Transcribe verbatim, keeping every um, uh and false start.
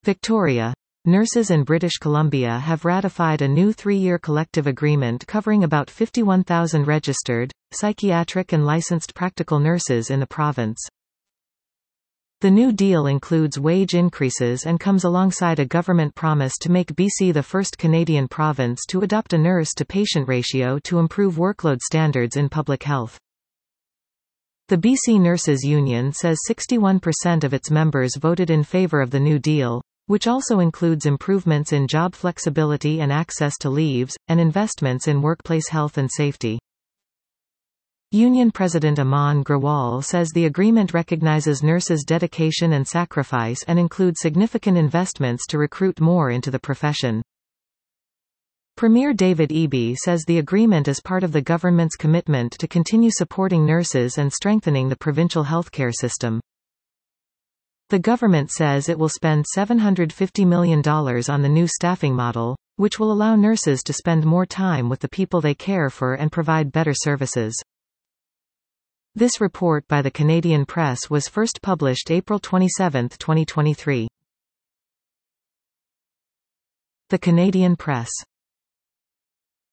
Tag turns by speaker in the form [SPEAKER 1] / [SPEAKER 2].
[SPEAKER 1] Victoria. Nurses in British Columbia have ratified a new three-year collective agreement covering about fifty-one thousand registered, psychiatric and licensed practical nurses in the province. The New Deal includes wage increases and comes alongside a government promise to make B C the first Canadian province to adopt a nurse-to-patient ratio to improve workload standards in public health. The B C Nurses Union says sixty-one percent of its members voted in favour of the New Deal, which also includes improvements in job flexibility and access to leaves, and investments in workplace health and safety. Union President Aman Grawal says the agreement recognizes nurses' dedication and sacrifice and includes significant investments to recruit more into the profession. Premier David Eby says the agreement is part of the government's commitment to continue supporting nurses and strengthening the provincial healthcare system. The government says it will spend seven hundred fifty million dollars on the new staffing model, which will allow nurses to spend more time with the people they care for and provide better services. This report by the Canadian Press was first published April twenty-seventh, twenty twenty-three. The Canadian Press.